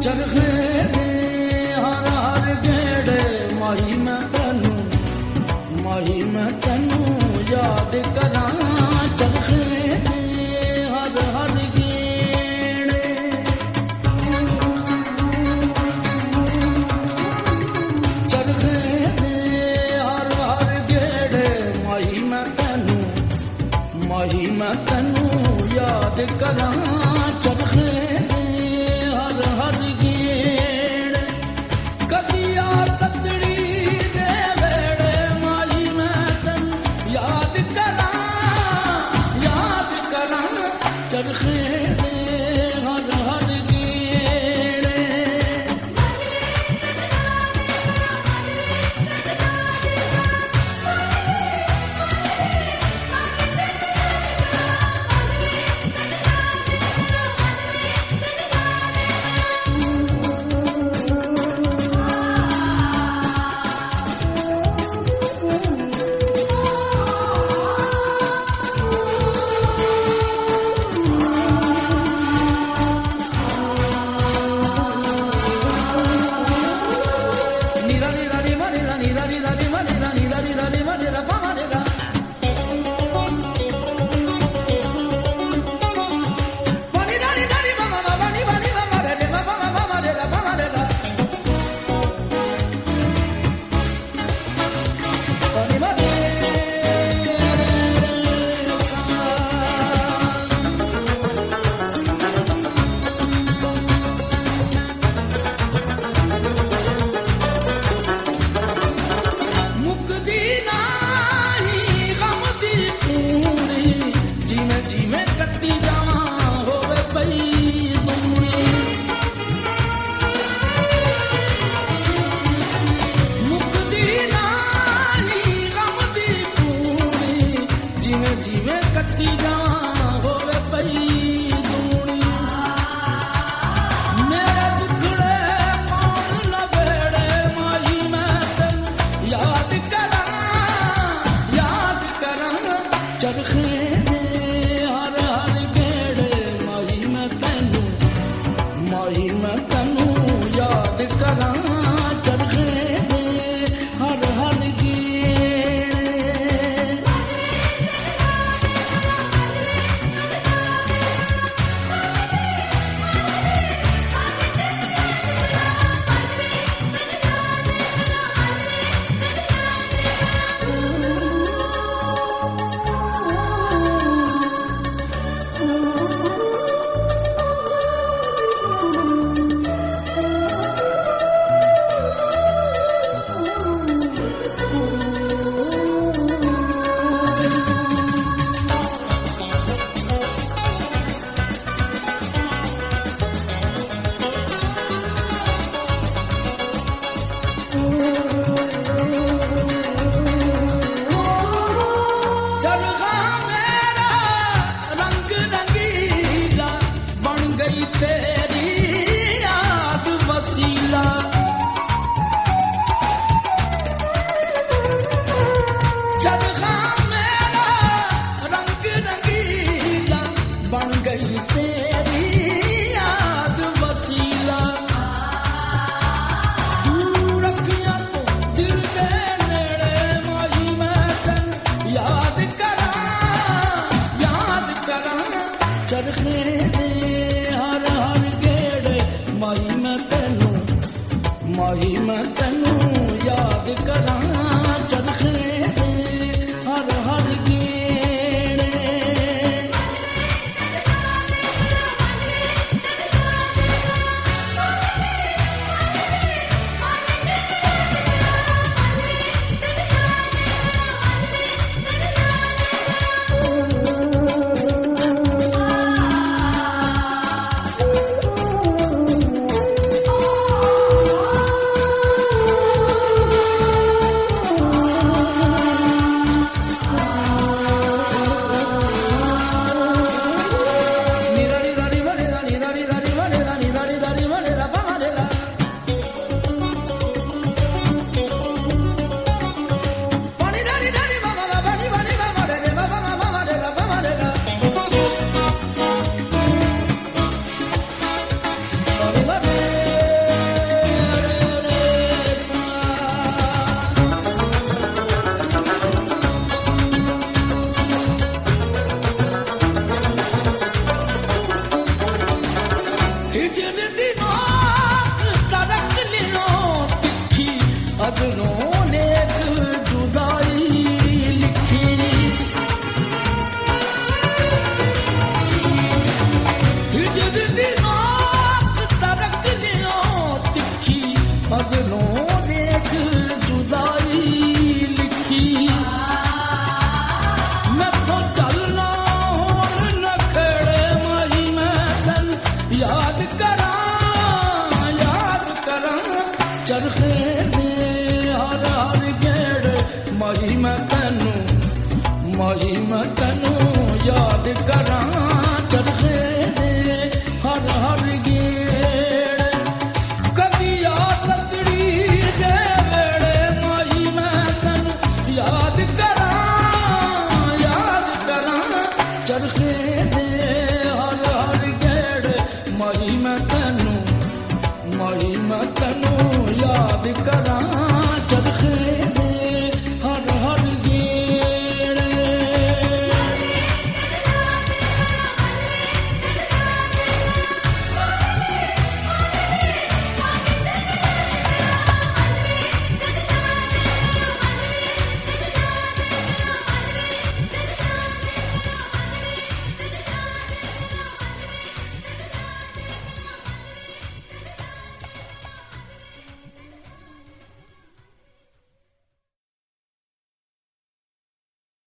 चरखे दे हर हर गेड़े माही मैं तैनू याद करा चरखे दे हर हर गेड़े चरखे दे हर हर गेड़े माही मैं तैनू याद करा चरखे दे हर हर गेड़ कदिया ततड़ी दे वेड़े माही मैं तैनू याद करा चरखे दे हर हर गेड़ माही मैं तैनू याद करा चरखे दे हर हर गेड़े हिजर दी रात तरक लियो तिखी अदनों ने जुदाई लिखी हिजर दी रात तरक लियो तिखी अदनों ने जुदाई लिखी मैं तो चलना याद करा चरखे में हर गेड़ मही मैं तनू याद करा